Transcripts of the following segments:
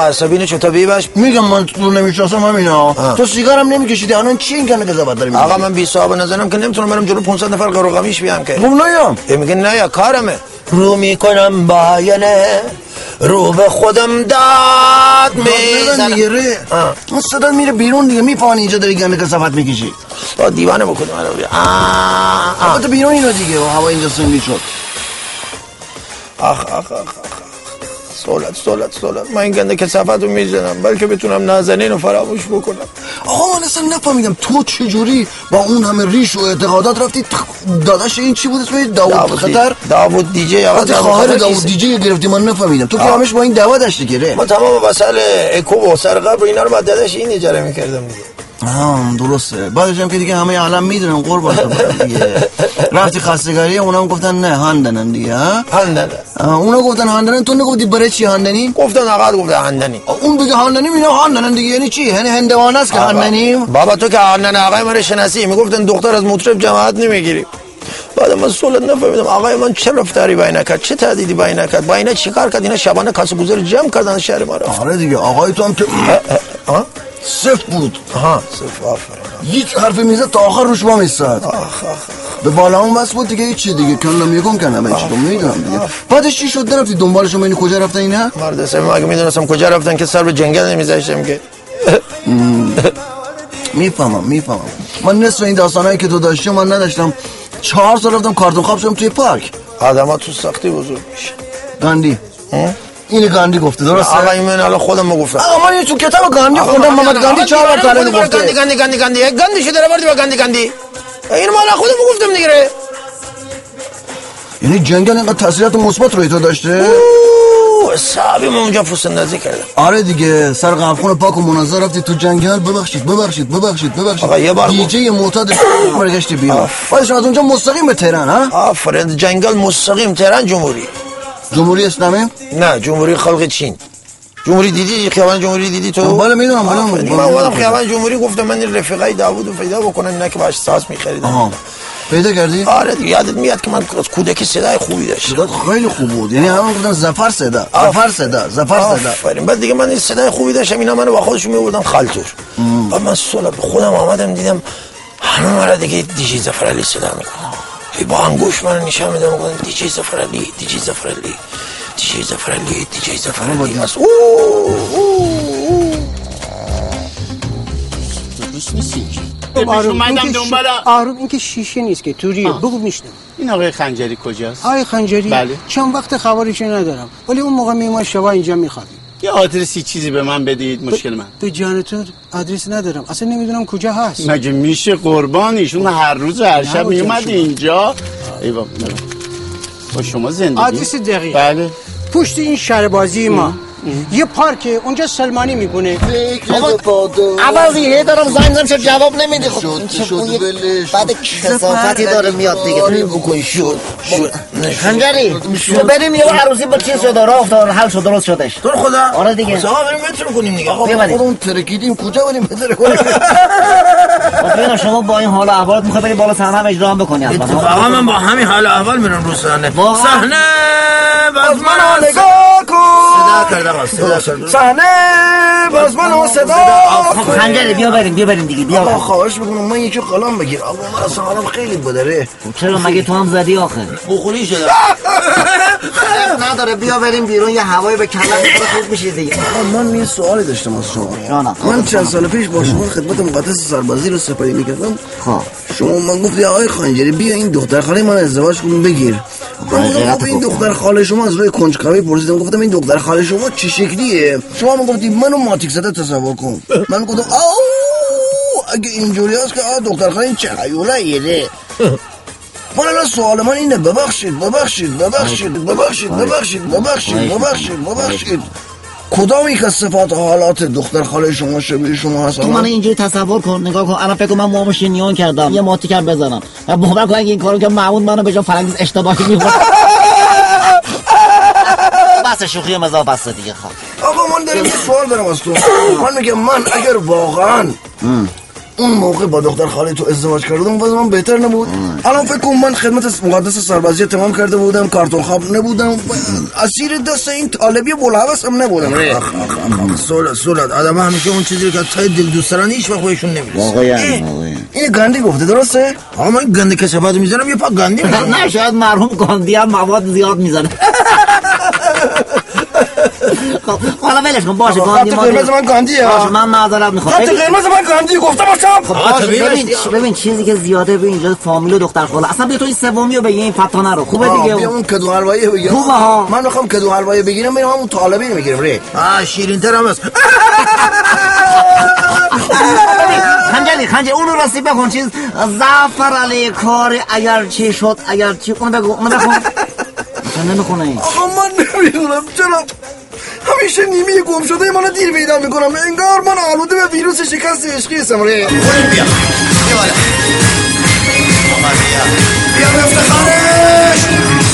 عصبی نشو تا بیبش. میگم من تو نمیشناسم همینا. تو سیگارم نمیکشیدی الان چی این کنه قضاوت داری؟ آقا من بی صاحب نزنم که نمیتونم برم جلو 500 نفر قروقمیش بیام که. خب نیم. میگه نه یا کارمه. رو میکنم باینه رو به خودم داد میزنم. اون صدا میره بیرون دیگه میفهمی اینجا داری گنده کثافت میکشی. با دیوانه بکنم الان. تو بیرون اینو دیگه و هوا اینجا سنگی شد. آخ سولت من این گنده کثافت رو میزنم بلکه بتونم نازنین رو فراموش بکنم. آقا من اصلا نفهمیدم تو چجوری با اون همه ریش و اعتقادات رفتی داداش این چی بود اسمش؟ داوود خطر؟ داوود دیجی. آقا داوود دیجی گرفتی من نفهمیدم. تو که همش با این دعوا داشتی که ما تمام وسایل اکو و سرقبر و اینا رو با داداش این اجاره میکردم دیگه. درسته. بعدش هم که دیگه همه عالم میدونن قربان دیگه. رفتی خستگاری اونام گفتن نه هندنن دیگه. هندن اونا گفتن هندنن تو نگفتی برای چی هندنی؟ گفتن آقا گفته هندنی. اون بگه هندنی اینا هندنن دیگه یعنی چی؟ یعنی هندوانه است که هندنیم. بابا تو که هندن آقای من شناسی میگفتن دختر از مطرب جماعت نمیگیری. بعد من سوالت نفهمیدم آقای من چه رفتاری با اینا کرد چه تهدیدی با اینا کرد با اینا چیکار کرد اینا شبانه کاسه گوزر جمع کردن شهر ما رو. آره دیگه آقای تو هم صفر بود. صفر آفرین. هیچ حرفی میزد تا آخر روش با میستاد. به بالا اون بس بود دیگه هیچی دیگه کلم یکم کنم هیچ تو میدونم دیگه. بعدش چی شد نرفتی دنبالشون ببینی کجا رفتن اینا؟ مرد سم اگه میدونستم کجا رفتن که سر به جنگل نمیذاشتم که. میفهمم من نصف این داستانایی که تو داشتی من نداشتم. 4 سال رفتم کارتون خواب شدم توی پارک. آدما تو سختی بزرگ میشه. گاندی اینو گاندی گفته درسته؟ آقا من الان خودم گفتم. آقا من تو کتاب گاندی خوندم محمد گاندی 4 بار تعریف گفته. گاندی شده رابردی با گاندی اینو من خودم گفتم دیگه. یعنی جنگل اینقدر تاثیرات مثبت روی تو داشته؟ صاحبی من اونجا پوست اندازی کردم. آره دیگه سر قفخون پاک و منظر رفتی تو جنگل. ببخشید آقا یه بار دیجی معتاد برگشتی بیرون. بعدش از اونجا مستقیم به تهران آفرین جنگل مستقیم تهران جمهوری اسلامی؟ نه جمهوری خلق چین. جمهوری دیدی خیابان جمهوری دیدی تو؟ بله میدونم من اومدم خیابان جمهوری گفتم من این رفیقای داوودو پیدا بکنم اینا که باهاش ساز می‌خریدن. پیدا کردی؟ آره دیگه یادت میاد که من از کودکی صدای خوبی داشتم. صدات خیلی خوب بود. یعنی همون گفتن ظفر صدا. آفرین. بعد دیگه من این صدای خوبی داشتم اینا منو با خودشون می‌بردن خالتور. بعد من سوال خودم آمدم دیدم همه مرا دیگه دیجی ظفرعلی صدا می‌کنن. با انگوش من نشون میدم گفتم دیجی ظفرعلی است. آروم این که شیشه نیست که توریه. بگو میشنم. این آقای خنجری کجاست؟ آقای خنجری؟ بله. چند وقت خبرشو ندارم ولی اون موقع میومد شبا اینجا میخوابید. یه آدرسی چیزی به من بدید مشکل من. به جانتون آدرس ندارم اصلا نمیدونم کجا هست. مگه میشه قربانیشون هر روز هر شب میومد اینجا. ای بابا با شما زندگی آدرس دقیق. بله پشت این شهربازی ما یه پارکه اونجا سلمانی میکنه. عوضی دارم زنگ میزنم چرا جواب نمیده؟ شد بعد کثافتی داره میاد دیگه. بکن شد خنجری بریم یه عروسی با چیز شده راه افتاد حل شد درست شدش. تو خدا آره دیگه. آقا بریم متر کنیم دیگه. آقا خودمون ترکیدیم کجا بریم متر کنیم؟ آقا شما با این حال احوالت میخوای بری بالا صحنه اجرا بکنی؟ اتفاقا من با همین حال احوال میرم رو صحنه. باز من نگاه کن. صدا کرد. صحنه باز من صدا. خنجری بیا بریم دیگه بیا. آقا خواهش میکنم من یکی قلم بگیر. آقا من اصلا حالم خیلی بدره. چرا مگه تو هم زدی آخه؟ بخوری شده. نداره بیا بریم بیرون یه هوایی به کلم خوب میشه دیگه. من یه سوالی داشتم از شما. من چند سال پیش با شما خدمت مقدس سربازی رو سپری میکردم. شما من گفتی آقای خنجری بیا این دختر خاله من ازدواج کن بگیر. گفتم این دختر خاله شما از روی کنجکاوی پرسیدم گفتم این دختر خاله شما چه شکلیه؟ شما من گفتی منو ماتیک زده تصور کن. من گفتم اگه اینجوری است که دختر خاله این چه حیولاییه. من الان سوال من اینه ببخشید کدام یک از صفات و حالات دختر خاله شما شبیه شما هست؟ تو من اینجوری تصور کن نگاه کن الان فکر کنم من موامو شینیون کردم یه ماتیکر بزنم و باور کن اگه این کارو که معمول منو به جا فرنگیز اشتباهی می‌کنه. بس شوخی مزاح بس دیگه. آقا من دارم یه سوال دارم از تو. من میگم من اگر واقعا اون موقع با دختر خاله تو ازدواج کردم واسه من بهتر نبود؟ الان فکر کنم من خدمت مقدس سربازی تمام کرده بودم، کارتون خواب نبودم، اسیر دست این طالبی بولهوس هم نبودم. سولت آدم همیشه اون چیزی که تا دل دوست دارن هیچ وقت بهشون نمیرسه. واقعا این گاندی گفته درسته؟ آقا من گاندی کثافت میزنم یه پاک گاندی میزنم. نه شاید مرحوم گاندی هم مواد زیاد میزنه. خب حالا ولش کن باشه گاندی خط قرمز من گاندیه. باشه من معذرت میخوام. خط قرمز من گاندی گفتم باشم. ببین چیزی که زیاده به اینجا فامیل و دختر خاله اصلا بیا تو این سومیو بگی این فتانه رو خوبه دیگه. بیا اون کدو حلوایی بگیرم. خوبه ها. من میخوام کدو حلوایی بگیرم میرم همون طالبی رو میگیرم ری. شیرین‌تر هم است. خنجری اون رو راستی بخون چیز زعفر علی کار اگر چی شد اگر چی اونو بخون مثلا نمیخونه این. آقا من نمیدونم چرا همیشه نیمی گم شده منو دیر پیدا میکنم، انگار من آلوده به ویروس شکست عشقی هستم. ری بیا بیا بفتخارش.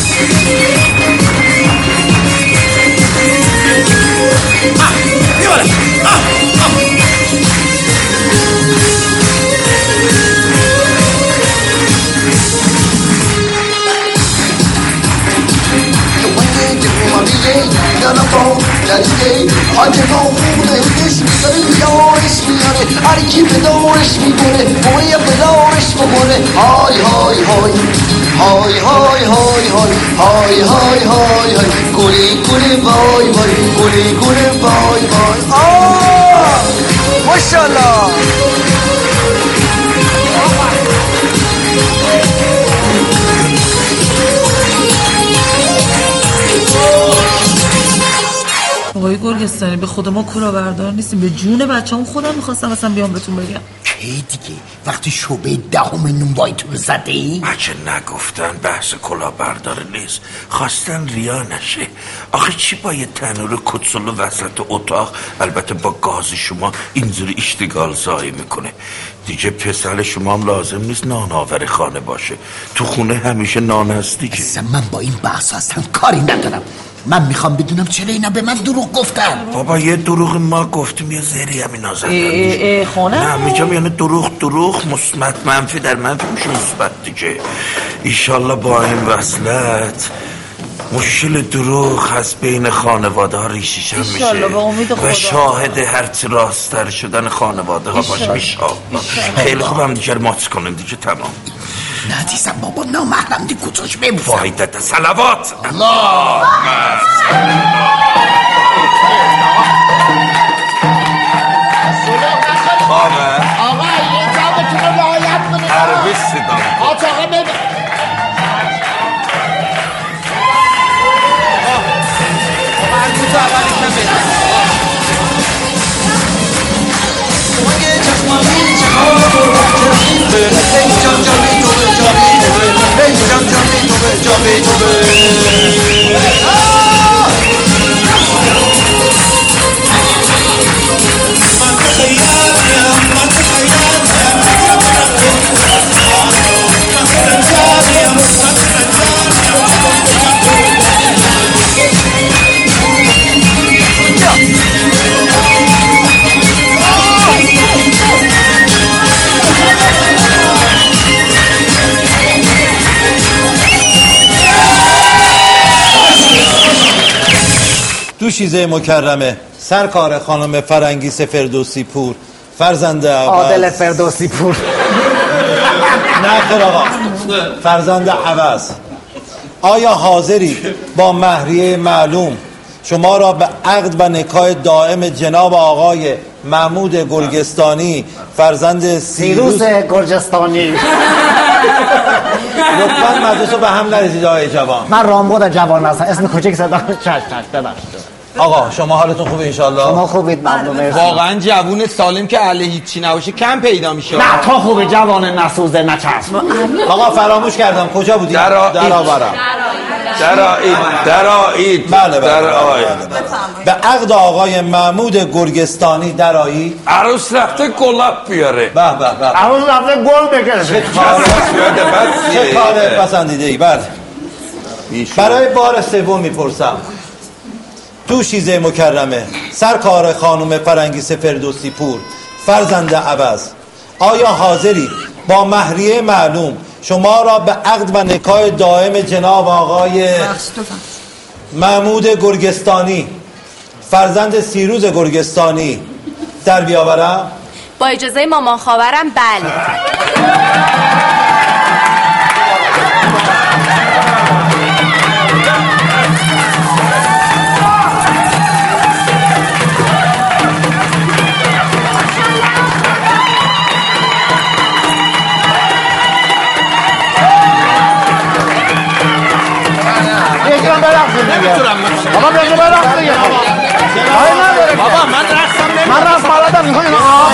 آجه نامونه دش میذاره یارش میاره هر کی به دارش میکنه مویه به دارش بکنه. های های های های های های های های های های های گلی گلی وای وای گلی گلی وای وای. ماشاءالله. آقای گرگستانی به خود ما کلاهبردار نیستیم، به جون بچه‌ام خودم می‌خواستم اصلا بیام بهتون بگم. کی دیگه وقتی شعبه دهم نونوایتون زدی؟ بچه نگفتن بحث کلاهبردار نیست، خواستن ریا نشه. آخه چی با یه تنور کتسلو وسط اتاق البته با گاز شما اینجوری اشتغال زایی میکنه دیگه؟ پسر شما هم لازم نیست نان آور خانه باشه، تو خونه همیشه نان هست دیگه. من با این بحث اصلا کاری ندارم، من میخوام بدونم چرا اینا به من دروغ گفتن. بابا یه دروغ ما گفتیم یه زری هم اینا زدن خونه نه میگم یعنی دروغ مثبت منفی در منفی میشه مثبت دیگه. ایشالله با این وصلت مشکل دروغ از بین خانواده ها ریشیش هم میشه و شاهد هرچی راستر شدن خانواده ها باشه. ایشالله خیلی خوب هم دیگر ماچ کنیم دیگه تمام. نه دیزم بابا نامحرم دی کتوش ببوزم. فایدت صلوات الله. آقا یه جابتون رو رعایت کنید. عربی صدا آقا ببین دوشیزه مکرمه سرکار خانم فرنگیس فردوسی پور فرزند عادل فردوسی پور نه خیر آقا فرزند عوض، آیا حاضری با مهریه معلوم شما را به عقد و نکاح دائم جناب آقای محمود گرگستانی فرزند سیروس گرجستانی لطفاً مجلس رو به هم نریزید آقای جوان. من رامبد جوان هستم، اسم کوچیک صدا چش ببخشید. آقا شما حالتون خوبه انشالله؟ شما خوبید ممنون. واقعا جوون سالم که اهل هیچی نباشه کم پیدا میشه. نه تو خوبی جوان نسوزه نچسب. آقا فراموش کردم کجا بودی؟ در آورم درآیید. بله به عقد آقای محمود گرگستانی درآیید. عروس رفته گلاب بیاره. به عروس رفته گل بکشه. چه کار پسندیده ای؟ بله برای بار سوم میپرسم دوشیزه مکرمه سرکار خانم فرنگیس فردوسی پور فرزند عوض، آیا حاضری با مهریه معلوم شما را به عقد و نکاح دائم جناب آقای محمود گرگستانی فرزند سیروز گرگستانی در بیاورم؟ با اجازه مامان خواهرم بله. بابا بگو برام دیگه. بابا من رقصم من رقص بلدم میخوام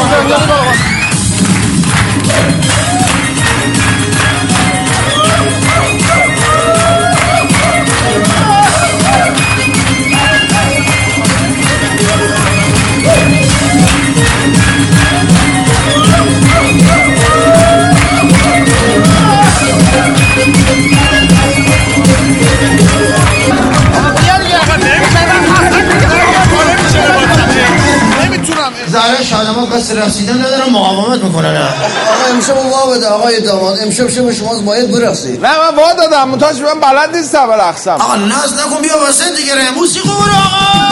زهره شادمان قصد رقصیدن ندارم مقاومت میکنن. آقا امشب وا بده آقای داماد، امشب شب شما باید برقصید. نه من وا دادم منتاج من بلد نیستم برقصم. آقا ناز نکن بیا واسه دیگه موسیقی برو آقا.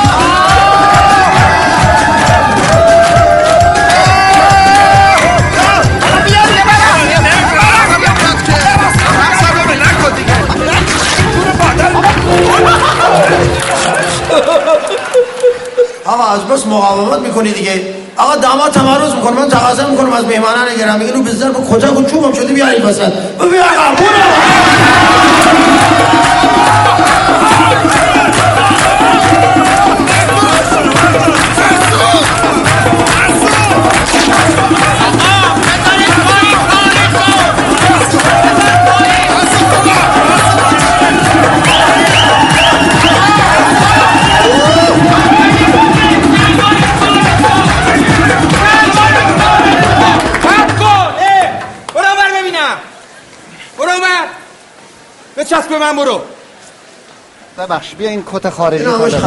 آقا از بس مقاومت میکنی دیگه. آقا داماد تمرز میکنه، من تقاضا میکنم از مهمانان گرامی اینو بزار با کتک و چوبم شده بیارید وسط. ببین آقا بچسب به من برو. ببخش بیا این کت خارجی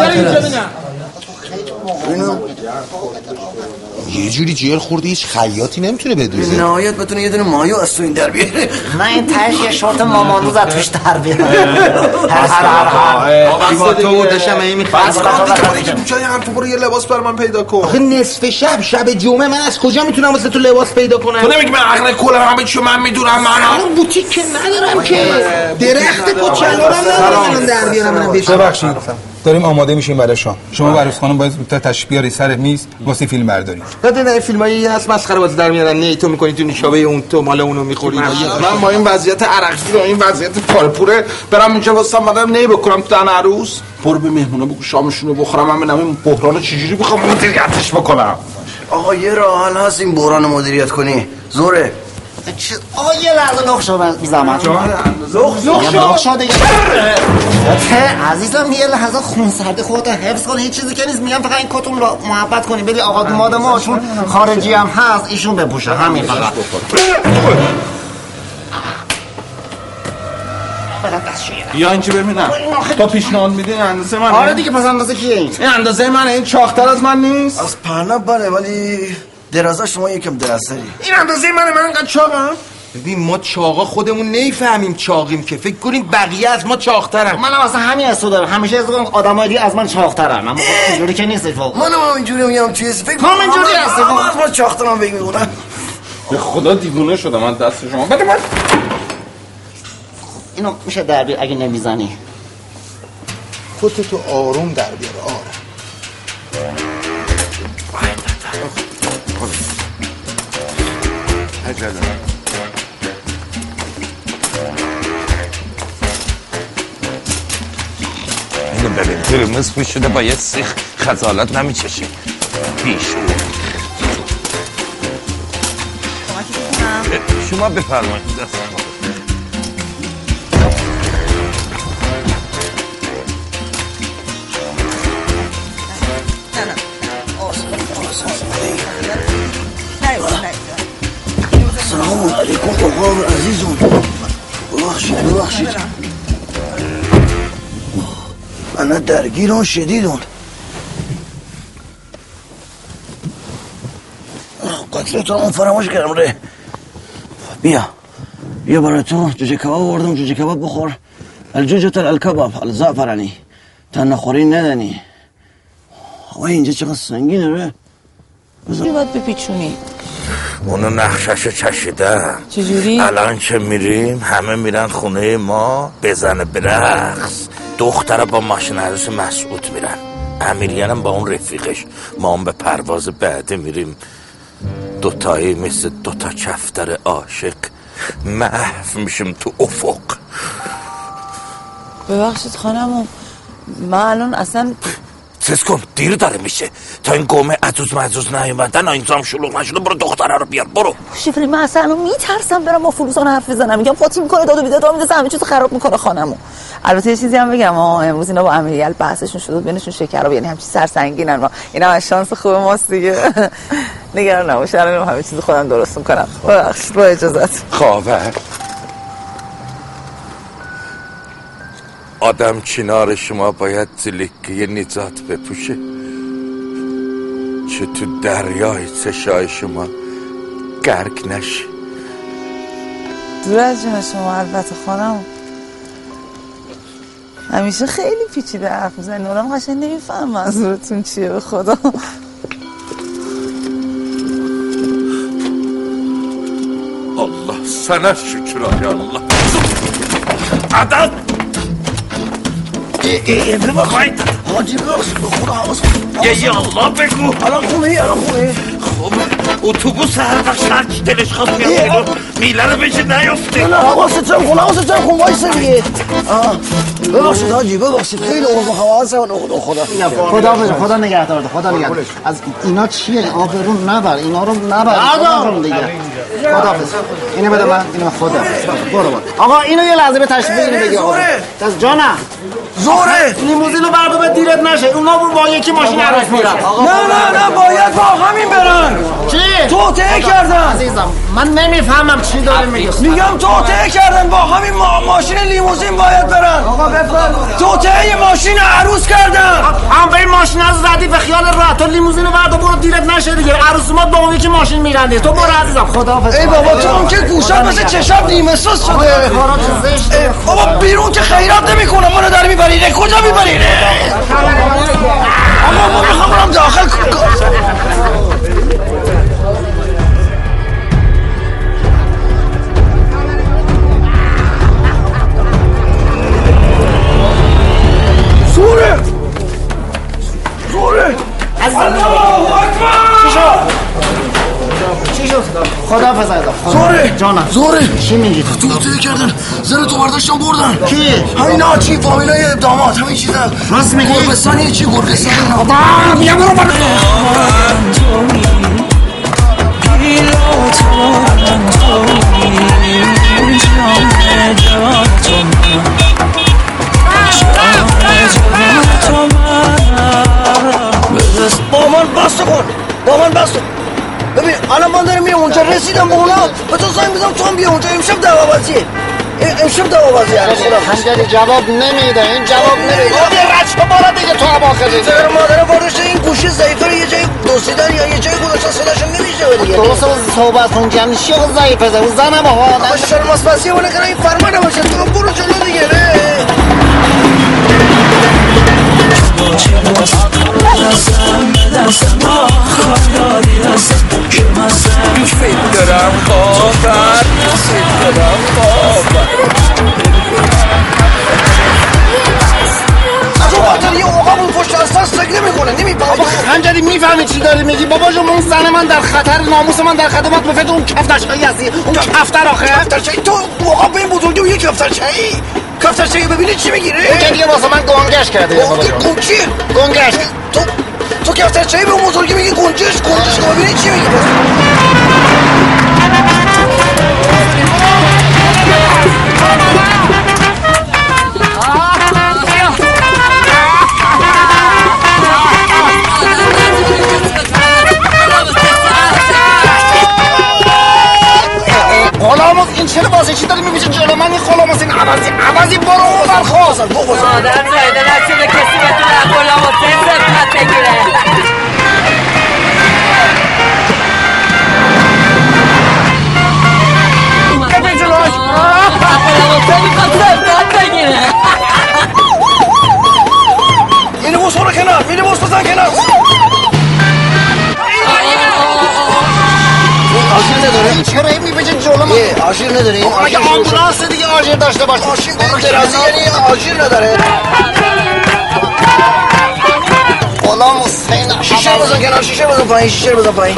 یه جوری جیر خورده هیچ خیاطی نمیتونه بدوزه. نهایت بتونه یه دونه مایو از تو این در بیاره. نه این تهش یه شورت مامانوز از توش در بیاره. با تو داشتم این میخواست دیگه دوچای حرف برو یه لباس بر من پیدا کن. آخه نصف شب جمعه من از کجا میتونم واسه تو لباس پیدا کنم؟ تو نمیگی من عقل کولم همه چیو من میدونم. من بوتیک که ندارم که درخت کوچلوام ندارم در بیارم. ببخشید داریم آماده میشیم برای شام. شما و عروس خانم باید زودتر تشریف بیاری سر میز واسه فیلم برداری. بعد این فیلمایی هست مسخره بازی در میارن. نه تو میکنی تو نشابه اون تو مال اونو میخوری. من با این وضعیت عرقی و این وضعیت پارپوره برام اینجا واسه مادرم نی بکنم تو دهن عروس. برو به مهمونا بگو شامشونو بخورم. من ببینم این بحرانو چجوری بخوام مدیریتش بکنم. آقا یه راه حل هست این بحران مدیریت کنی. زوره آقا یه لحظه نخ شو بی زحمت. نخ شو دیگه. عزیزم یه لحظه خونسردی خودت حفظ کن. هیچ چیزی که نیست میگم فقط این کتون رو محبت کنی. بلی آقا دوماد ما چون خارجی هم هست ایشون بپوشه همین فقط. یا اینجا ببینم تو پیشنهاد میدی اندازه منه؟ آره دیگه پس اندازه کیه این؟ این اندازه منه. این چاق‌تر از من نیست؟ از پهنه بله ولی درازه شما یکم درازتری. این اندازه منه. من انقدر چاقم؟ ببین ما چاقا خودمون نمیفهمیم چاقیم که فکر کنیم بقیه از ما چاق‌ترن. منم اصلا همین حسو دارم. همیشه از آدمای دیگه از من چاق‌ترن. اما اینجوری که نیست فوق. منم اینجوری میگم چیز فکر کنم اینجوری هست. از ما چاق‌ترم فکر می‌کنم. به خدا دیوونه شدم من دست شما. بده من. اینو میشه در بیار اگه نمیزنی. تو آروم در بیار. آروم. اینو ببین قرمز پوش شده با یه سیخ خجالت نمیچشه. بیشور شما بفرمایید دست ما. سلام علیکم آقا عزیزم. ببخشید انا درگیرون شدیدون. قطعه اون فراموش کردم ره. بیا برای تو جوجه کباب آوردم، جوجه کباب بخور. الجوجه الکباب الزعفرانی تا نخوری ندنی. آقای اینجا چقدر سنگینه ره. چی باید بپیچونی؟ اونو نقششو چشیدم. چجوری؟ الان که میریم همه میرن خونه ما بزنه برقص. دختره با ماشین عروس مسعود میرن، امیلیانم با اون رفیقش. ما هم به پرواز بعدی میریم. دوتایی مثل دوتا کفتر عاشق محو میشیم تو افق. ببخشید خانمو، من الان اصلا سس کن، دیر داره میشه. تا این قومه عجوز نیومدن اینجام شلوغ نشده. برو دختره رو بیار. برو شفری. من اصلا میترسم برم با فلوسان حرف بزنم. میگم قاطی میکنه، داد و بیداد میده، همه چیزو خراب میکنه خانمو. البته یه چیزی هم بگم، امروز اینا با امیریل بحثشون شد بینشون شکر، یعنی همچین سرسنگینن. ما اینا از شانس خوب ماست دیگه. نگران نباش، الان همه چیزو خودم درست میکنم. ببخشید با اجازهت. خاور آدم چنار شما باید زلیکه نجات بپوشه، چه تو دریای چشای شما گرک نشه. دور از جون شما البته خانم، همیشه خیلی پیچیده حرف میزنین، آدم قشنگ نمیفهم منظورتون چیه. به خدا الله سنه شکرای الله. عدد امرو بخواید حاجی بخش بخونه حواظ کن. یا الله بگو. الان خونه خب اتوبوس هر وقت هرچی دلش خواست میاد میله رو بشه نیفته. نه حواستم کن وایسه دیگه. ببخشید حاجی، ببخشید خیلی حواسم خدا نگهدار. از اینا چیه؟ آبرون نبر، اینا رو نبر دیگه. خداحافظ. اینو بده من، اینو خدا. برو. آقا اینو یه لحظه به تشریف اینو بگی. آقا جانم زوره لیموزینو بردار به دیرت نشه. اونا با یکی ماشین عروس میرن. نه باید با همین برن. چی؟ توطئه کردن عزیزم. من نمیفهمم چی داری میگی. میگم توطئه کردن، با همین ماشین لیموزین باید برن. آقا بفرم. توطئه ماشین عروس کردن. هم به این ماشین از زدی به خیال راحت. تو لیموزینو بردار برو دیرت نشه دیگه. عروس ما با یکی ماشین میرن دیگه. تو برو عزیزم. خداحافظ. ای بابا تو اون که گوشت مثل چشم نیمه سوز شده. بابا بیرون که خیرات نمیکنه، منو داری میبری کجا میبری؟ آقا میخوام برم داخل. زوره چی شد؟ خداحافظ عزیزم. زوره جانم. زوره چی میگی؟ توطئه کردن، زن تو برداشتن بردن. کی؟ همین آچی فامیلای داماد همین چیزا. راست میگی؟ گربستانی چی گربستانی؟ بیا برو برو. با من بس کن. ببین الان من دارم میرم اونجا، رسیدم به اونا به تو زنگ بزنم تو هم بیا اونجا. امشب دعوابازیه. خنجری جواب نمیده. این جواب نمیده. رچ بالا دیگه تو هم آخری زیر مادر واردش این گوشی ضعیفه رو یه جایی دوستیدن یا یه جایی گذاشتن صداشون نمیشه دیگه. درسته صحبت کن جمعی چیه ضعیفه ده. زنم ها شرم اسپاسی اونه کنه این فرمانه باشه. تو برو جلو دیگه. خنجری میفهمی چی داری میگی؟ بابا جون اون زن من در خطر، ناموس من در خطر. به فکر اون کفترچه‌ای هستی. اون کفتر آخه کفترچه‌ای تو واقعا به این بزرگی و یه کفترچه‌ای ببینی چی میگیره؟ اون دیگه واسه من گنگش کرده. گنگی؟ گنگش. تو کفترچه‌ای به اون بزرگی میگی گنجش ببینی چی میگی؟ غلاموز این چرا واسه چی داری میبیشه جلو من؟ این غلاموز این عوضی برو اون خواست. آدم زایده نشده کسی بتونه غلاموز این رفت بگیره. میکنی؟ چرا این میپیچه جلو من؟ آژیر نداری؟ مگه آمبولانس دیگه آژیر داشته باشه؟ آژیر درازی یعنی آژیر نداره؟ غلام حسین شیشه بزن کنار، شیشه بزن پایین، شیشه بزن پایین.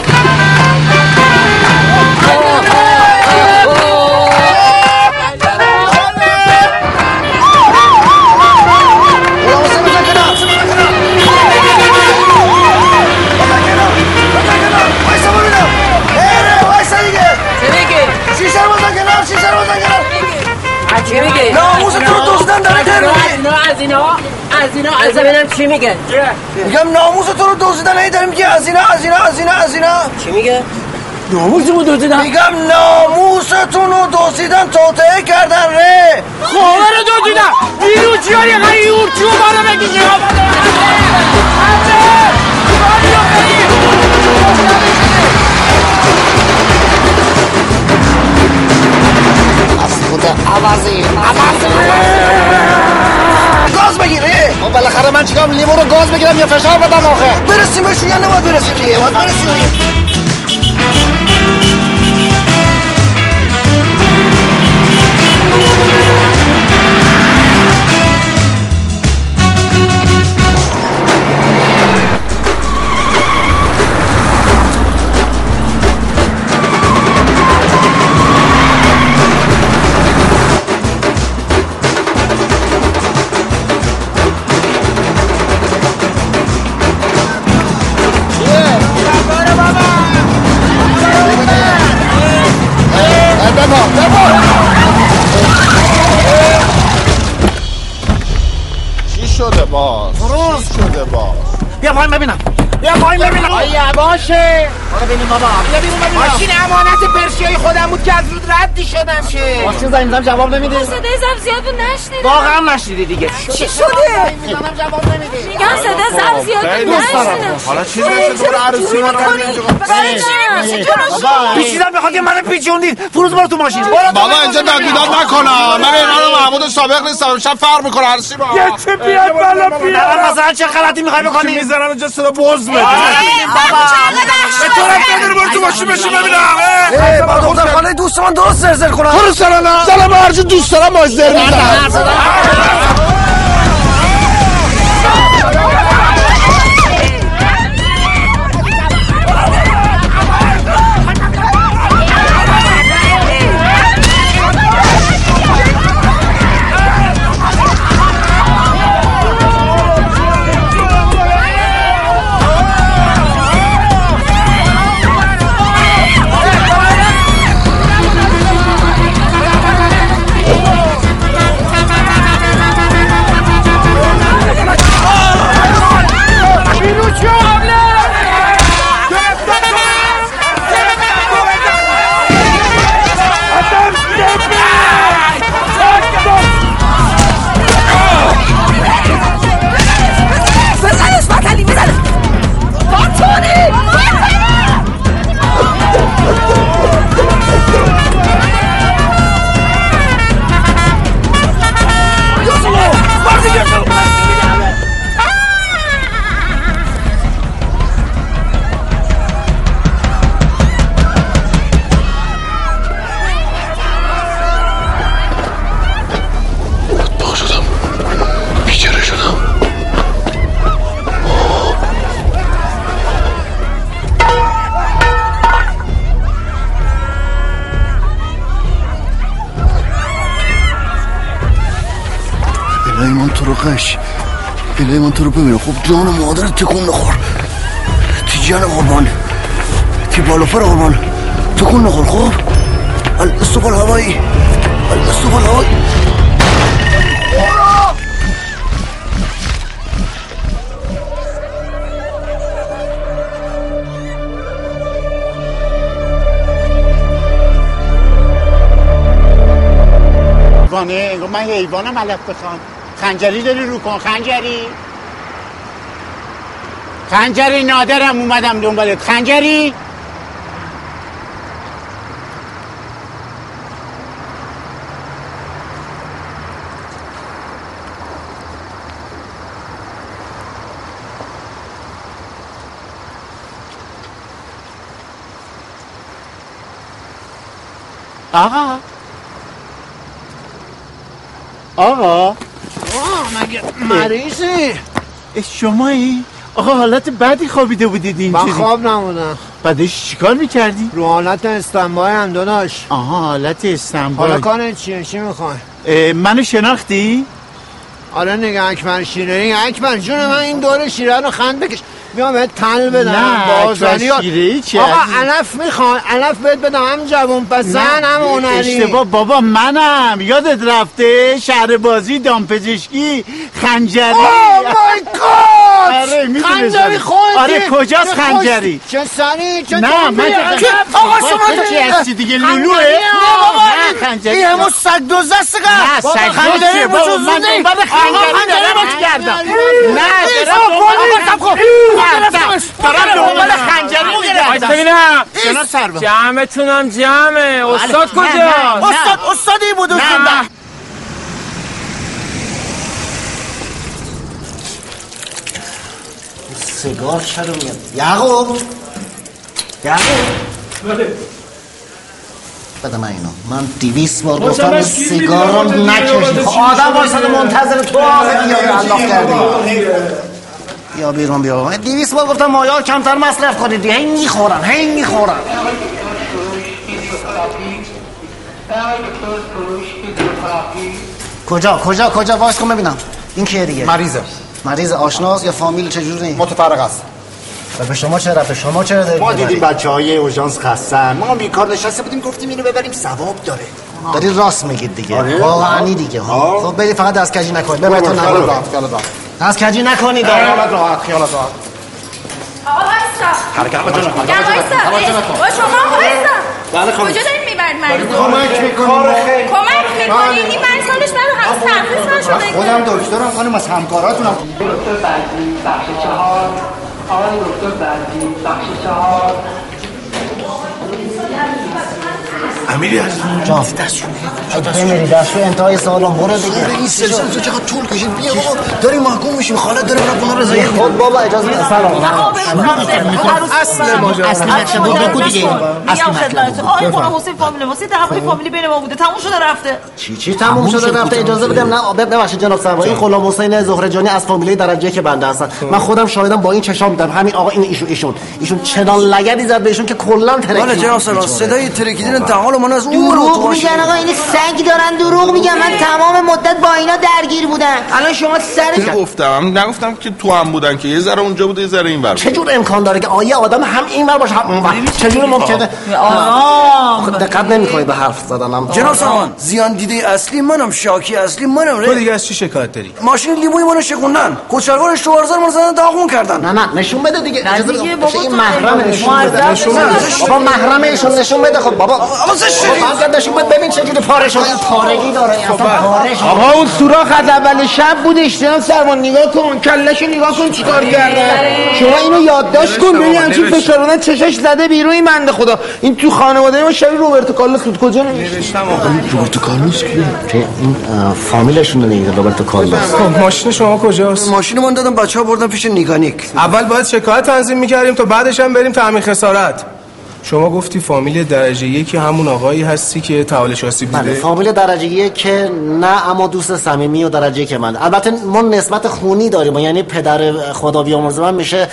چی میگه؟ ناموس تو رو دزدن داره از اینا ببینم چی میگه؟ میگم ناموس تو رو دزدن هی داره میگه از اینا. چی میگه؟ ناموسمو دزدیدن. میگم ناموستون رو دزدیدن، توطئه کردن ره. خواهر دزدیدن. بیروچیار یه قری یورچو بالا بگیشه. عوضی گاز بگیره. بالاخره من چیکار لیمو رو گاز بگیرم یا فشار بدم آخه؟ برسیم بهشون یا نباید برسیم دیگه؟ باید برسیم. بیا پایین ببینم. باشه. برو ببینیم بابا. بیا بیرون ببینم. ماشین امانت پرشیای خودم بود که از رود ردی شدم که. ماشین زنگ میزنم جواب نمیده. صدای زب زیاد بود نشنیدم. واقعا نشنیدی دیگه. چی شده؟ میزنم جواب نمیده. میگم صدای زب زیاد بود نشنیدم. حالا چیز نشه برو عروسی ما برای چی میشه پیچیدم بخواد که منو پیچوندید. فروز برو تو ماشین. بابا اینجا داد بیداد نکنم. من اینا رو محمود سابق نیستم. شب فرق میکنه عروسی با. یه چه بیاد بالا بیاد. مثلا چه غلطی میخوای بکنی؟ میذارم اینجا صدا بوز بده. به تو رفت برو تو ماشین بشین ببینم. با دخترخانه دوست من درست زرزر کنم. برو سلام هر جو دوست دارم مازدر میزنم. الهی من تو رو ببینم. خب جان مادرت تکون نخور، تی جان قربان، تی بالافر قربان، تکون نخور. خب الاستقبال هوایی، الاستقبال هوایی. انگار من حیوانم علف بخوام. خنجری داری رو کن. خنجری نادرم اومدم دنبالت. خنجری آقا مگه مریضی؟ شمایی؟ آقا حالت بدی خوابیده بودید اینجوری. من خواب نمونم. بعدش چیکار میکردی؟ رو حالت استنبای هم داداش. آها حالت استنبای. حالا کارت چیه؟ چی میخوای؟ منو شناختی؟ آره نگه اکبر شیره‌ای. اکبر جون من این دور شیره رو خند بکش. میام بهت تن بدم. نه اکبر شیره‌ای چی؟ آقا علف میخوای؟ علف بهت بدم. هم جوون پسند هم هنری. اشتباه بابا منم. یادت رفته شهر بازی دامپزشکی خنجری. اوه مای گاد. آره میدونم خنجری خودی. آره کجاست خنجری؟ چه سری چه نه من آقا شما چی هستی دیگه لولوه؟ نه خنجری. این همون سگ دوز است که. نه سگ خنجری بابا من دنبال خنجری دارم کردم. نه دارم دنبال خنجری میگردم. جناب سرباز جمعتونم جمعه. استاد کجاست؟ استادی بود. نه سیگار چرا میاد؟ یعقوب بده من اینو. من 200 بار گفتم سیگار رو نکشید. آدم واسه منتظر تو آقا بیا الله کردی. یا بیرون بیا. 200 بار گفتم مایا کمتر مصرف کنید. هی میخورن. کجا واسه کن ببینم. این کیه دیگه؟ مریض آشناست یا فامیل چجوری؟ متفرق است. به شما چه رفته؟ شما چرا دارید؟ ما دیدیم بچه‌های اورژانس خستن. ما بیکار نشسته بودیم گفتیم اینو ببریم ثواب داره. داری راست میگید دیگه. واقعا دیگه. خب برید فقط دست کجی نکنید. ببرتون نرو. دست کجی نکنید. خیالت راحت. آقا وایسا. حرکت نکن. با شما وایسا. بله خانم. کجا دارید میبرید مریض؟ کمک میکنیم. کمک میکنید. این مریض حالش برای هنوز ترخیص نشده. خودم دکترم خانم از همکاراتونم. دکتر بعدی بخش 4. آقای دکتر بعدی بخش 4. امیری از جان بمیری دستو انتهای سالم برو دیگه. این سلسله چقدر طول کشید. بیا بابا داریم محکوم میشیم. خالد داره برای اونا رضایی. خود بابا اجازه بده. سلام. اصل ماجرا بگو دیگه. میام خدمتتون. آقای غلام حسین فامیل واسه دعوای فامیلی بین ما بوده. تموم شده رفته. چی تموم شده رفته؟ اجازه بدم. نه ببخشید جناب سرور. این غلام حسین زهرجانی از فامیلی درجه که بنده هستن. من خودم شاهدم با این چشام دیدم. همین آقا این ایشون چنان لگدی زد بهشون که کلا ترکید. بله جناب سرور صدای ترکیدن انتقال من از اون دروغ میگن آقا. این سگ دارن دروغ میگن. من تمام مدت با اینا درگیر بودم. الان شما نگفتم که تو هم بودن که یه ذره اونجا بوده یه ذره اینور. چه جور امکان داره که آیه آدم هم اینور باشه هم اونور؟ چه جور ممکنه؟ دقت نمی‌کنید به حرف زدنم. جناب سامان زیان دیده اصلی منم. شاکی اصلی منم. تو دیگه از چی شکایت داری؟ ماشین لیموی منو شکوندن. کچلوار شوهرزار منو زدن داغون کردن. نه نشون بده دیگه. اجازه بده. این محرم نشون بده. بابا محرم ایشون نشون بده. خب بابا آقا نشون بده ببین چه جوری پاره شده. این پارگی داره. آقا اون سوراخ از اول شب بودش. جناب سرمان نگاه کن. کلهشو نگاه کن چیکار کرده. شما اینو یادداشت کن. ببین همچین فشارونه چشش زده بیرون این بنده خدا. این تو خانواده ما شبیه روبرتو کارلوس بود. کجا نوشتم آقا؟ روبرتو کارلوس کیه؟ این فامیلشون دیگه روبرتو کارلوس. خب ماشین شما کجاست؟ ماشین من دادم بچه‌ها بردن پیش نیکانیک. اول باید شکایت تنظیم می‌کردیم تا بعدش هم بریم تامین خسارت. شما گفتی فامیل درجه 1 همون آقایی هستی که تحویلش آسیب دیده؟ بله فامیل درجه 1 که نه اما دوست صمیمی و درجه که من. البته ما نسبت خونی داریم. یعنی پدر خدا بیامرزه من میشه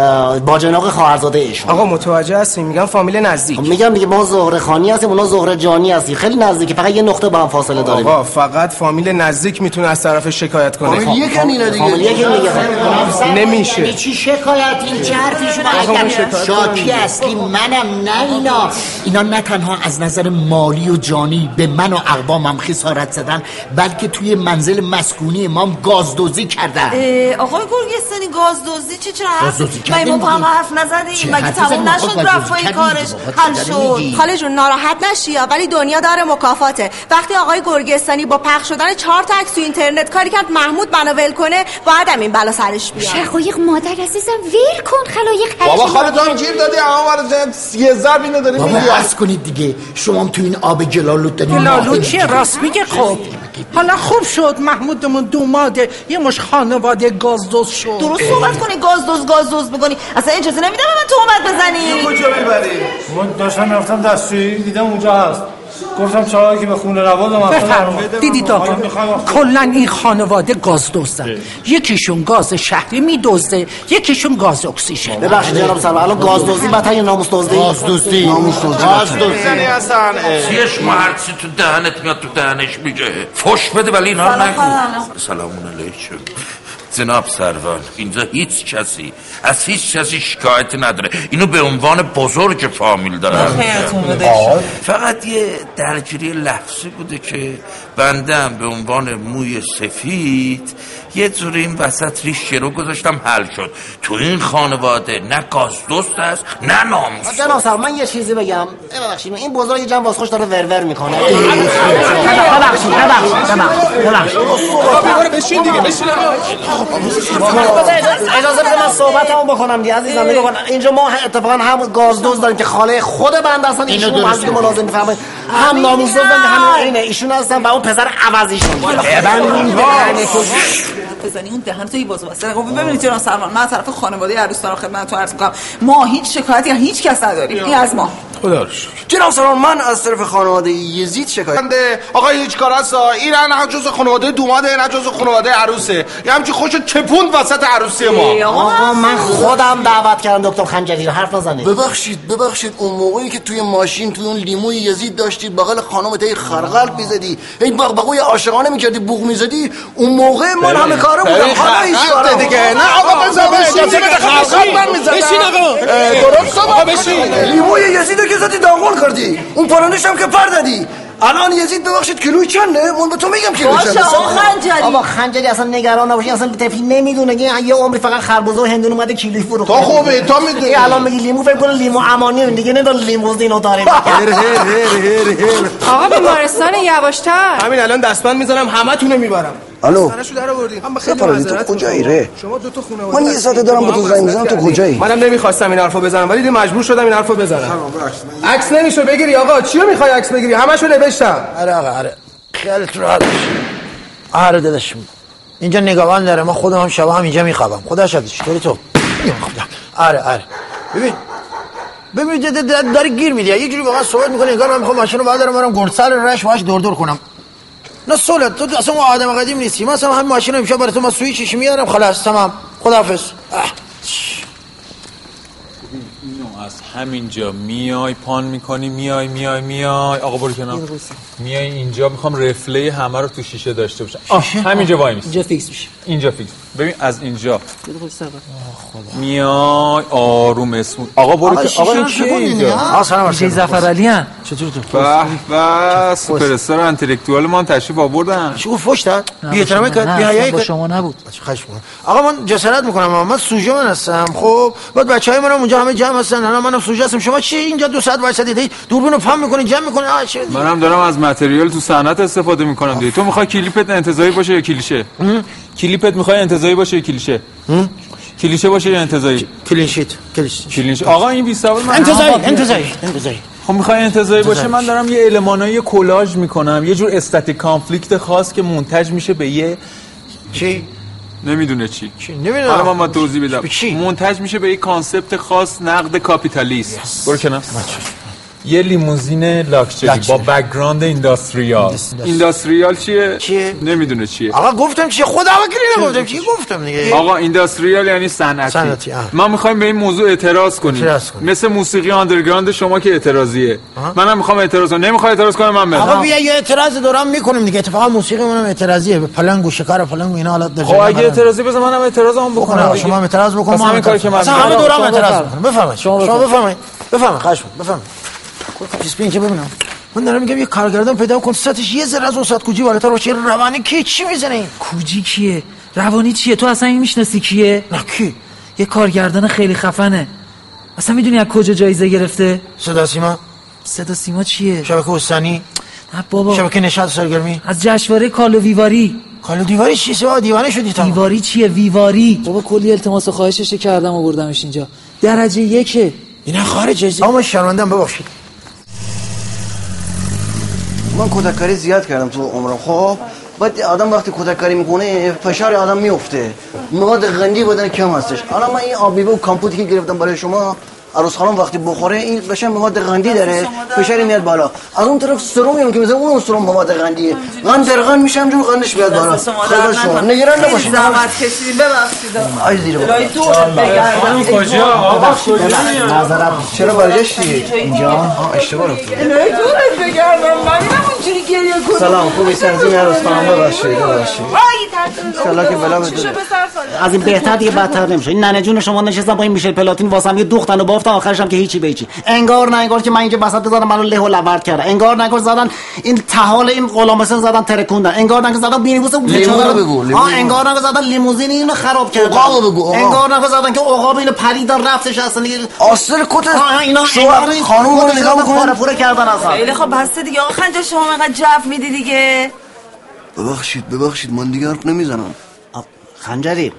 باجناق خواهرزاده ایشون. آقا متوجه هستیم. میگم فامیل نزدیک. میگم دیگه ما زهره خانی هستیم اونا زهره جانی هستیم. خیلی نزدیکی. فقط یه نقطه با هم فاصله داریم. آقا فقط فامیل نزدیک میتونه از طرف شکایت کنه. فامیل یکن اینا دیگه. فامیل یکن دیگه. نمیشه. چی شکایت؟ این چه حرفی شده؟ شاکی اصلی منم. نه اینا نه تنها از نظر مالی و جانی به من و اقوامم خسارت زدن بلکه توی منزل مسکونی ما گازدوزی کردن. آقای گرگستانی گازدوزی چرا حرف؟ ما با هم حرف نزدیم؟ مگه تموم نشد رفای کارش حل شد؟ خاله جون ناراحت نشی ولی دنیا داره مکافاته. وقتی آقای گرگستانی با پخش شدن 4 تا عکس تو اینترنت کاری کرد محمود منو ول کنه باید این بلا سرش بیاد. شقایق مادر عزیزم ول کن خلایق. بابا خاله جان گیر دادی اما یه ضرب اینو داری بابا بس کنید دیگه. شما هم تو این آب جلالود دارید. جلالود چیه؟ راست میگه. خب حالا خوب شد محمودمون دوماده یه مش خانواده گازدوز شد. درست صحبت کنی. گازدوز بکنی. اصلا اجازه نمیدم من تهمت بزنی. کجا میبری؟ من داشتم رفتم دستشویی دیدم اونجا هست. گفتم چایی که به خونه روازم دیدید آقا کلا این خانواده گاز دزدن. یکیشون گاز شهری میدزده، یکیشون گاز اکسیژن. ببخشید جناب سروان، الان گاز دزدی بدتر یا ناموس دزدی؟ گاز دزدی هستن. چیش مرسی تو دهنت میاد تو دهنش میگه فش بده ولی اینا نگو. سلامون علیکم جناب سروان، اینجا هیچ کسی از هیچ کسی شکایت نداره. اینو به عنوان بزرگ فامیل دارم. فقط یه درگیری لفظی بوده که بندم به عنوان موی سفید یه جوری این وسط ریشه رو گذاشتم حل شد. تو این خانواده نه گاز دوست هست نه ناموس. جناب سروان من یه چیزی بگم. ببخشید این بزرگ جمع واسخوش داره ورور میکنه. بشین دیگه بشین. اجازه بده من صحبتمو بکنم دیگه عزیزم. نگاه کن اینجا ما اتفاقا هم گاز دوز داریم که خاله خود بنده هستن، ایشون مسئول ملازم میفرمایید، هم ناموس دوز داریم همین اینه ایشون هستن و اون پسر عوضیشون. بزنی اون دهن تو باز واسه. خب ببینید جناب سروان، من طرف خانواده عروس دارم خدمتتون عرض می‌کنم ما هیچ شکایتی از هیچ کس نداریم. این از ما. خدا رو شکر. جناب سروان من از طرف خانواده یزید شکایت آقا هیچ کار هستا این نه جزء خانواده دوماده نه جزء خانواده عروسه. یه همچین خوش چپوند وسط عروسی ما. آقا من خودم دعوت کردم دکتر خنجری رو حرف نزنید. ببخشید اون موقعی که توی ماشین توی اون لیموی یزید داشتی بغل خانم تای خرقلب میزدی این بغبغوی عاشقانه میکردی بوق میزدی اون موقع من همه کاره بودم. حالا هیچ کاره دیگه نه آقا بزن اجازه بده خرقلب من میزدم. بشین آقا درست آقا بشین. لیموی یزیدو که زدی داغون کردی اون پرندش هم که پر دادی. الان یزید ببخشید کیلوی چنده؟ من به تو میگم کیلوی چنده. آقا خنجری اصلا نگران نباشی، اصلا تفی نمیدونه که یه عمری فقط خربزه و هندون اومده کیلویی فروخته. تو خوبه تو میدونی. الان میگی لیمو فکر کنه لیمو امانی دیگه نداره لیموزینو داره. آقا بیمارستان یواشتر. همین الان دستبند میزنم همتون رو میبرم. الو سرشو در آوردین. من بخیر تو کجایی ره؟ شما دو تا خانواده. من یه ساعت دارم با تو زنگ میزنم تو کجایی؟ منم نمیخواستم این حرفو بزنم ولی مجبور شدم این حرفو بزنم. عکس نمیشه بگیری آقا. چیو میخوای عکس بگیری؟ همشو نوشتم. آره آقا آره. خیالت راحت باشه. آره داداش. اینجا نگهبان داره. ما خودم هم شب هم اینجا میخوابم. خدا شادش. طوری تو. آره. ببین داری گیر میدی. یه جوری واقعا صحبت میکنه انگار من میخوام ماشینو بردارم برم گرسل رش واش دور کنم. نه سولت تو اصلا اون آدم قدیم نیستی. من اصلا همین ماشین رو امشب برای تو ما سویچش میارم خلاص تمام. خداحافظ. اینو از همینجا میای پان میکنی میای آقا برو کنار. میای اینجا میخوام رفله همه رو تو شیشه داشته باشم. همینجا وای میسی. اینجا فیکس میشه. اینجا فیکس. ببین از اینجا میای آروم اسم. آقا برو که آقا این چیه اینجا؟ سلام ظفر علی ان. چطور تو؟ به سوپر استار انتלקتوال ما تشریف آوردن. چی گفت فوش داد؟ بی احترامی کرد، بی حیایی کرد. شما نبود. خواهش می‌کنم. آقا من جسارت می‌کنم من سوژه من هستم. خب بعد بچه‌های منم اونجا همه جمع هستن. الان منم سوژه هستم. شما چی اینجا 2 ساعت وایسادید؟ دوربینو پام می‌کنید جمع می‌کنید. منم دارم از متریال تو صنعت استفاده می‌کنم دیگه. تو می‌خوای کلیپت انتزاعی باشه یا کلیشه؟ کلیپت می‌خوای انتزاعی باشه یا کلیشه؟ کلیشه باشه یا انتزاعی؟ کلینشیت. آقا این 20 من انتزاعی. خب میخوای انتزاعی باشه من دارم یه المانای کلاژ میکنم یه جور استاتیک کانفلیکت خاص که منتج میشه به یه چی نمیدونه چی نمیدونم حالا من توضیح بدم منتج میشه به یه کانسپت خاص نقد کاپیتالیسم برو کنم یه لیموزین لاکچری با بک‌گراند اینداستریال چیه؟ نمیدونه چیه آقا گفتم چیه خدا وکیلی نگفتم چی گفتم دیگه آقا اینداستریال یعنی صنعتی ما میخوایم به این موضوع اعتراض کنیم مثل موسیقی آندرگراند شما که اعتراضیه منم میخوام اعتراض کنم نمیخوای اعتراض کنم من برم آقا بیا یه اعتراض دارم میکنیم دیگه اتفاقا موسیقی منم اعتراضیه پلنگ و شکار پلنگ و اینا حالت داره خب اگه اعتراضی بزن منم اعتراضم بکنم شما هم اعتراض بکن ما همین کاری که من همه دورم اعتراض میکنم بفرمایید شما بفرمایید خواهش می‌کنم بفرمایید که ببینم من دارم میگم یه کارگردان پیدا کن سطحش یه ذره از اون سطح کوجی بالاتر باشه روانی کی چی میزنه این کوجی کیه روانی چیه تو اصلا این میشناسی کیه نه کی یه کارگردان خیلی خفنه اصلا میدونی از کجا جایزه گرفته صدا سیما چیه شبکه حسینی نه بابا شبکه نشاط سرگرمی از جشنواره کالو دیواری چیه بابا دیوانه شدی تو دیواری چیه ویواری بابا کلی التماس و خواهشش کردم آوردمش اینجا درجه 1 اینا خارجه اما شرمندم ببخشید من کودککاری زیاد کردم تو عمرم خب بعد آدم وقتی کودککاری میکنه فشار آدم میفته مواد غنی بدن کم هستش الان من این آبیبه و کامپوتی که گرفتم برای شما عروس خانم وقتی بخوره این قشنگ مواد قندی داره، فشار میاد بالا. از اون طرف سرم هم که مثلا اون سرم مواد قندیه، قند در قند میشه همجور قندش بیاد بالا. خدا شما نگران نباشید. زحمت کشیدین ببخشید. آی زیر بابا. کجا آقا کجا معذرت چرا برگشتی اینجا؟ اشتباه رفتی. دورت بگردم من اونجوری گریه کنم. سلام خوبی سرزین عروس خانم ببخشید. سلام که بلا بده. از این بهتر دیگه بدتر نمیشه. این ننه جون شما نشستم با این میشل پلاتین واسم یه دوختن و بافتن آخرش هم که هیچی به هیچی. انگار نه انگار که من اینجا بساط بزنم منو له و لورد کردن. انگار نه انگار زدن این تحال این غلامسن زدن ترکوندن. انگار نه زدن مینیبوس لیمو بگو. انگار نه زدن لیموزین اینو خراب کردن. عقاب بگو. انگار نه زدن که عقاب اینو پریدن رفتش اصلا آستر کت اینا خانومو رو نگاه میکنن پاره کردن اصلا. خیلی خب بس دیگه آقا خنجر شما انقدر جف میدی دیگه. ببخشید من دیگه حرف نمیزنم. خنجری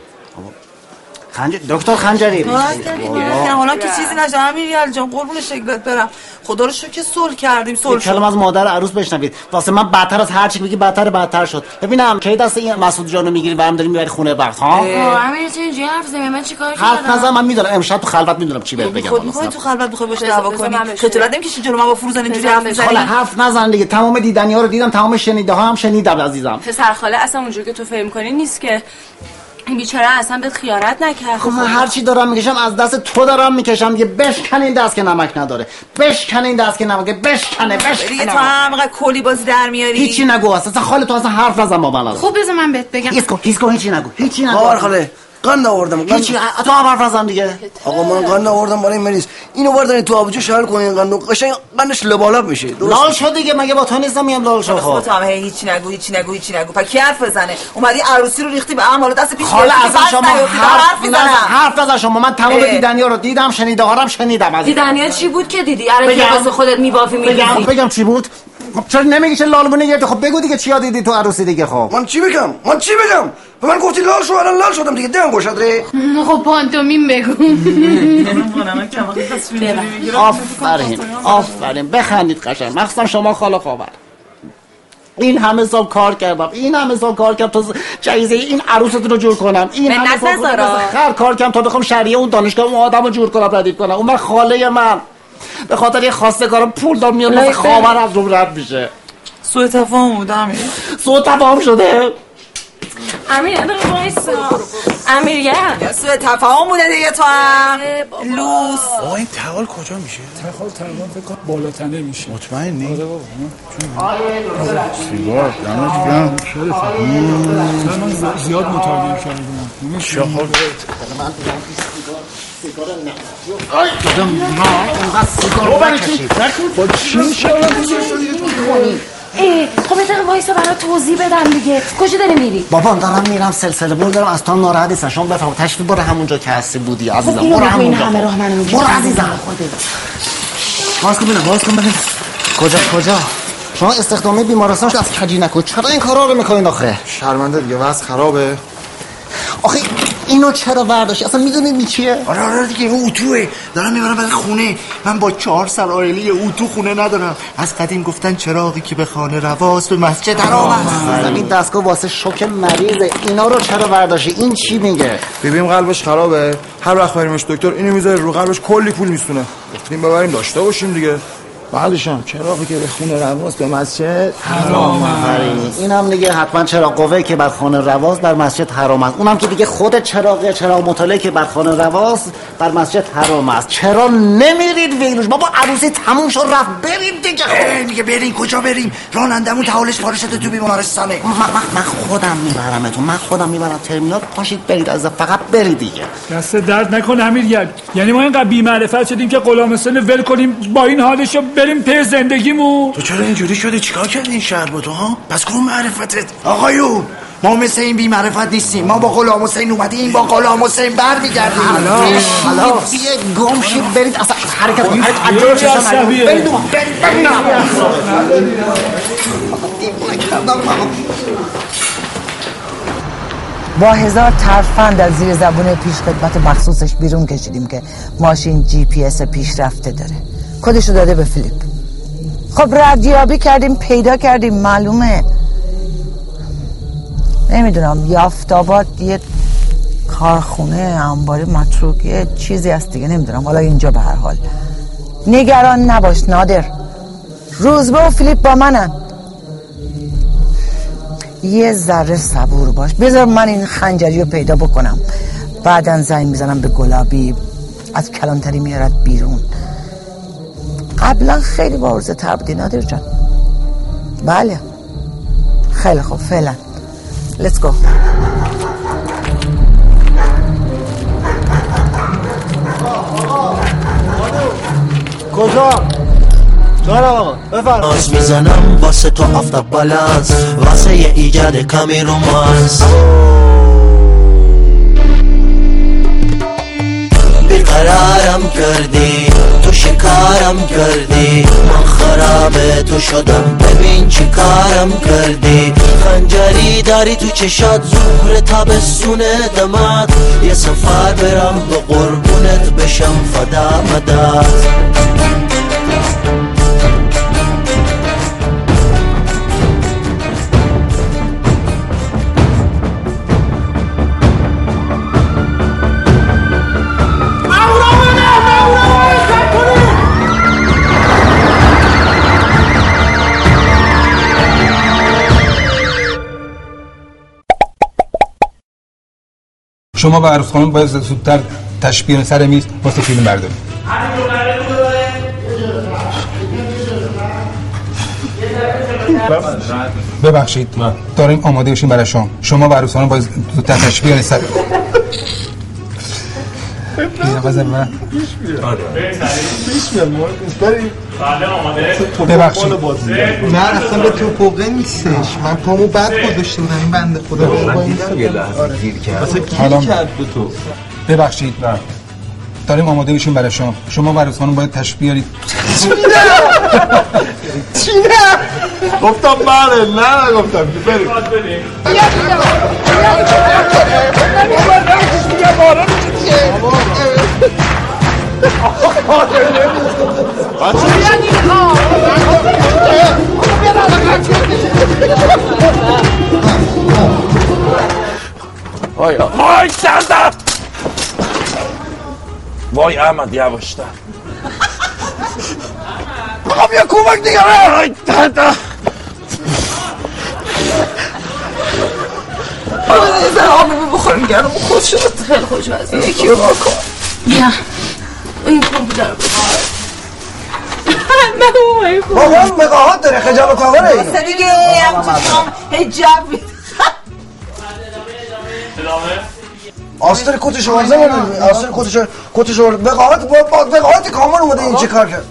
دکتر خنجری حالا که چیزی نشه امیرعلی جان قربون شکلت برم. خدا رو شکر صلح کردیم صلح شد. کلام از مادر عروس بشنوید. واسه من بدتر از هر چی بگی بدتر شد. ببینم کی دست این مسعود جانو میگیری و هم داریم میبری خونه بخت ها. امیر چه اینجوری حرف زدی من چیکار کردم؟ حرف نزن من میدونم امشب تو خلوت میدونم چی بهت بگم. خود میخوای تو خلوت بخوای باش دعوا کنی. خجالت نمیکشی جلو من با فروزان اینجوری حرف میزنی؟ حالا حرف نزن دیگه. تمام دیدنی‌ها رو دیدم تمام شنیده‌ها هم شنیدم عزیزم. پسر خاله اصلا اونجوری که تو فکر می‌کنی نیست که این بیچاره اصلا بهت خیانت نکرد. خب من هر چی دارم میکشم از دست تو دارم میکشم دیگه. بشکن این دست که نمک نداره. بشکن این دست که نمک بشکنه. دیگه تو هم اینقدر کلی بازی در میاری. هیچی نگو اصلا خاله تو اصلا حرف نزن با من. خب بذار من بهت بگم. هیچ کو هیچی نگو. خاله قند آوردم. هیچی تو هم حرف نزن دیگه. آقا من قند آوردم برای مریض. اینو بردن تو آبجو شهر کنین قندو قشنگ قندش لبالب میشه. لال شد دیگه مگه با تو نیستم میام لال شد. خب تو هم هیچی نگو. پس کی حرف بزنه؟ اومدی عروسی رو ریختی به هم حالا دست پیش حالا اصلا شما حرف نزن شما. من تمام دیدنی‌ها رو دیدم شنیده‌ها رو هم شنیدم عزیز. دیدنی‌ها چی بود که دیدی؟ آره که واسه خودت میبافی می‌ریزی. بگم چی بود؟ خب چرا نمیگی چه لالمونه گرفتی؟ خب بگو دیگه چیا دیدی تو عروسی دیگه. خب من چی بگم؟ به من گفتی لال شو الان لال شدم دیگه. دم گوشت ره. خب پانتومیم بگو. آفرین بخندید قشنگ. مخصوصا شما خاله خاور. این همه سال کار کردم تا جایزه این عروستون رو جور کنم. این همه سال کار کردم تا بخوام شهریه اون دانشگاه اون آدمو جور کنم ردیف کنم. اون خاله من به خاطر یه خواستگارم پول داد میاد مثل خاور از روم رد میشه. سوء تفاهم بود امیر. سوء تفاهم شده. امیر دقیقه وایسا. امیر سوء تفاهم بوده دیگه. تو هم لوس. این تحال کجا میشه؟ تحال تقریبا فکر کنم بالاتنه میشه. مطمئنی؟ آره بابا. سیگار دمت گرم. من زیاد مطالعه کردم. شاخه من سیگار نه. دادم نه اینقدر سیگار نکشید. با چی میشه؟ خب بذار وایسا برات توضیح بدم دیگه. کجا داری میری؟ بابا دارم میرم سلسله بول دارم از تا ناراحت نیستم. شما بفهم تشریف برو همونجا که هستی بودی عزیزم. برو همونجا. همه راه منو میگی. برو عزیزم. باز کن ببین. کجا؟ شما استخدامی بیمارستانش از کجی نکن. چرا این کارا رو میکنین آخه؟ شرمنده دیگه وضع خرابه. آخه اینو چرا برداشتی؟ اصلا میدونی چیه؟ آره دیگه اون اتوه دارم میبرم برای خونه. من با 4 سال آیلی اتو خونه ندارم. از قدیم گفتن چراغی که به خانه رواست به مسجد درآمد. این دستگاه واسه شوک مریضه. اینا رو چرا برداشتی؟ این چی میگه؟ ببین قلبش خرابه. هر وقت بریمش دکتر اینو میذاره رو قلبش کلی پول میسونه. گفتیم ببریم داشته باشیم دیگه. بعدش هم چراغی که به خونه رواز به مسجد حرام است. اینم دیگه حتما چراغ قوه که بر خانه رواز بر مسجد حرام است. اونم که دیگه خود چراغ مطالعه که بر خانه رواز بر مسجد حرام است. چرا نمیرید ویلوش؟ بابا عروسی تموم شد رفت. برید دیگه. میگه بریم کجا بریم؟ رانندمون تحالش پاره شده تو بیمارستانه. من خودم میبرمتون. من خودم میبرم ترمینال. پاشید برید از فقط برید دیگه. دست درد نکن امیر. یعنی ما اینقدر بی‌معرفت شدیم که غلام حسین ول کنیم با این حالش بریم پی زندگیمون. تو چرا اینجوری شده؟ چیکار کردی این شهر با تو ها؟ پس کدوم معرفتت؟ آقایون ما مثل این بی معرفت نیستیم. ما با غلام حسین اومدیم با غلام حسین برمیگردیم. حالا یه گمشی برید اصلا حرکت برید با 1000 ترفند از زیر زبون پیش خدمت مخصوصش بیرون کشیدیم که ماشین GPS پیشرفته داره. کدشو داده به فیلیپ. خب ردیابی کردیم پیدا کردیم معلومه. نمیدونم یافتاباد یه کارخونه انباری متروک یه چیزی هست دیگه نمیدونم، حالا اینجا به هر حال نگران نباش نادر. روزبه و فیلیپ با منن. یه ذره صبور باش، بذار من این خنجری رو پیدا بکنم، بعدن زنگ میزنم به گلابی از کلانتری میارد بیرون. قبلا خیلی بارزه تر بودی نادر جان. بله خیلی خوب، فعلا let's go. کجا؟ جانم آقا بفرم. ناز میزنم واسه تو آفتاب بالانس، واسه یه ایجاد کمی رومانس. بیقرارم کردی تو شکارم کردی، من خراب تو شدم ببین چی کارم کردی. خنجری داری تو چشات زهر تابستون دمات، یه سفر برم به قربونت بشم فدا مدات. شما و عروس خانم باید زودتر تشبیه سر میز واسه فیلم برداریم. ببخشید داریم آماده بشیم برای شام. شما و عروس خانم باید زودتر تشبیه سر ببخشید نه اصلا به تو پوقه نیستش، من پامو بد گذاشته بودم این بنده خدا با این یه لحظه گیر کرد. اصلا گیر کرد به تو. ببخشید داریم آماده بشیم برای شام. شما و عروس خانم باید تشبیه بیارید. چی نه؟ گفتم بله نه گفتم بریم. وای سردم. وای احمد یواشتر. بخوام یه کمک دیگه وای سردم. یه ذره آبی بخورم گرم خود شد. خیلی خوش وزید یکی رو بکن. بیا این کامپیوتر بخور. بابا مقاهات داره خجالت آوره این بسه دیگه هجاب آستر کتش ورزه مونه. آستر کتش ورزه وقاحت کامل اومده این چه کار کرد.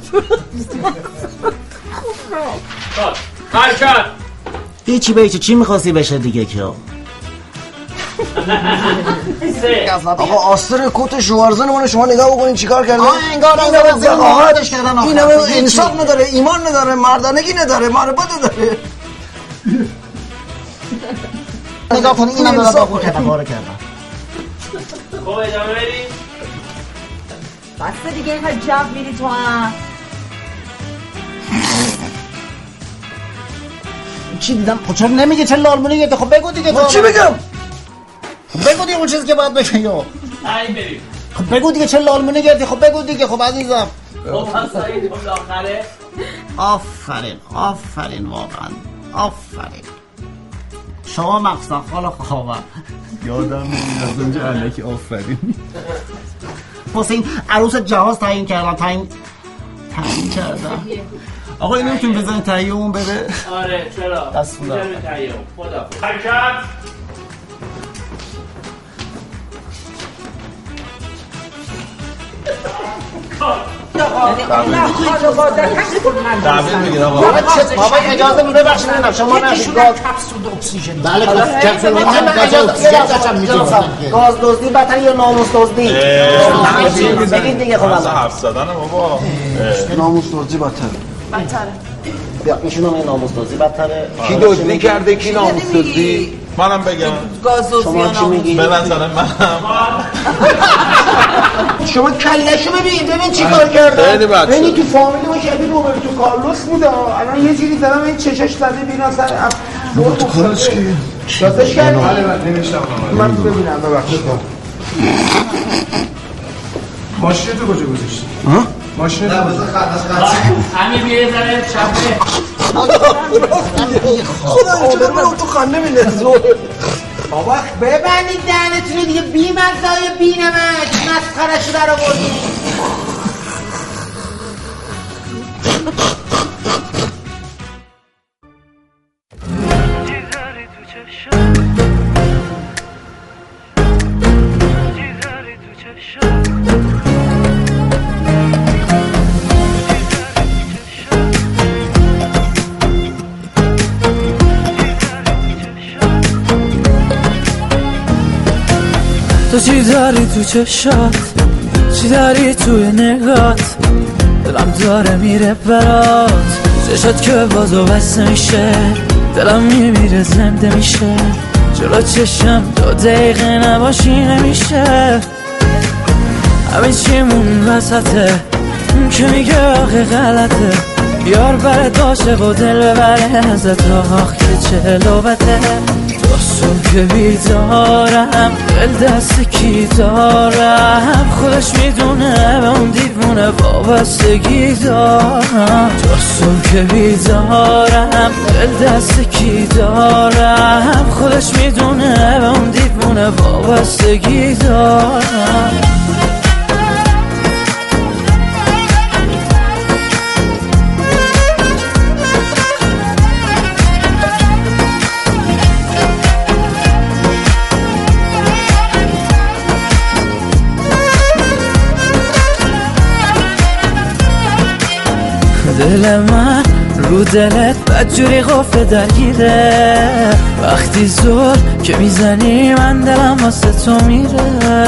حرکت هیچی چی میخواستی بشه دیگه که آقا آستر کت شوارزن مونه. شما نگاه بکنید چیکار کرده. انگار وقاحتش کردن. این همه انصاف نداره، ایمان نداره، مردانگی نداره، معرفت نداره. نگاه کنید اینم داره باقو کردن باره کردن. خب ادامه بریم. بسته دیگه اینقدر جب میری تو هم. چی دیدم؟ خب چرا نمیگه؟ چه لالمونه گرده؟ خب بگو دیگه. خب چی بگم؟ بگو دیگه اون چیزی که باید بگه یا این بریم. خب بگو دیگه چه لالمونه گردی. خب بگو دیگه. خب عزیزم خب هستایی جمله آخره. آفرین واقعا آفرین. شما مقصد خالا خوابم یادم نمیاد از اونجا علکی آفرین. واسه این عروس جهاز تعیین کردم. آقا اینو میتونی بزنی تهیه اون بده؟ آره چرا؟ دست بودم خدا حرکت. تحویل بگیر آقا. بابا اجازه میده ببخشید شما نشید کپسول اکسیژن. بله کپسول اکسیژن. گاز دزدی بدتر یا ناموس دزدی؟ بگید دیگه. خب حرف زدن بابا. ناموس دزدی بدتره. بیا ایشون هم ناموس دزدی بدتره. کی دزدی کرده کی ناموس دزدی؟ منم بگم. گاز دزدی شما چی میگی؟ به نظر منم. شما کلهشو ببین چی کار کرده. خیلی بچه. ببین تو فامیلی ما شبیه روبرتو کارلوس بوده. الان یه جوری زدم این چشش زده بینا سر روبرتو کارلوس کیه؟ راستش کردی؟ من نمیشتم. من ببینم ببخشید. ماشینتو کجا گذاشتی؟ ماشینتو همین بیه برای شبه خدا من تو خانه میندازه بابا ببندید دهنتونو دیگه، بی مزای بی نمک مسخره‌شو در آوردی. تو چی داری تو چشات، چی داری توی نگات، دلم داره میره برات، چشات که بازو بسته میشه، دلم میمیره زنده میشه، جلو چشم 2 دقیقه نباشی نمیشه. همین چیمون وسطه که میگه آخه غلطه، یار برات باشه و دل ببره ازت، آخ که چه لوبته. صبح که بیدارم دل دست کی دارم، خودش میدونه به اون دیوونه وابستگی دارم. تا صبح که بیدارم دل دست کی دارم، خودش میدونه به اون دیوونه وابستگی دارم. دل من رو دلت بدجوری قفل درگیره، وقتی زور که میزنی من دلم واسه تو میره.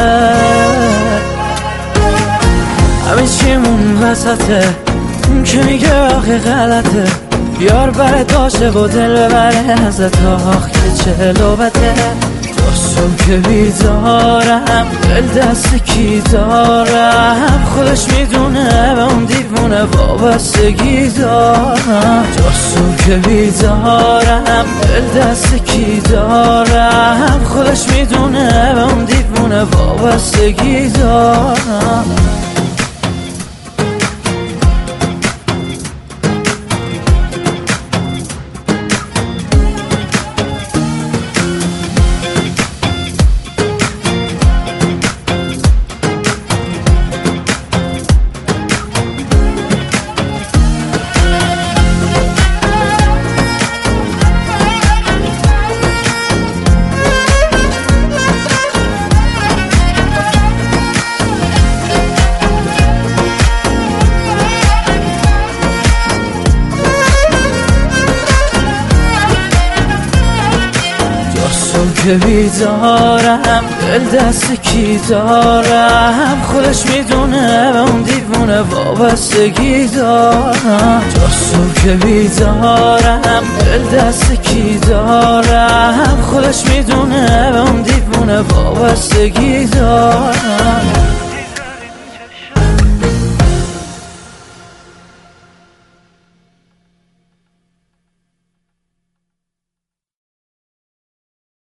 همین چیمون وسطه که میگه آخه غلطه، یار برات باشه و دل ببره ازت، آخ که چه لوبته. تا صبح که بیدارم دل دست کی دارم، خودش میدونه به اون دیوونه وابستگی دارم. تا صبح که بیدارم دل دست کی دارم، خودش میدونه به اون دیوونه وابستگی دارم. که بیدارم دل دست کی دارم، خودش میدونه به اون دیوونه وابستگی دارم. تا صبح که بیدارم دل دست کی دارم، خودش میدونه به اون دیوونه وابستگی دارم.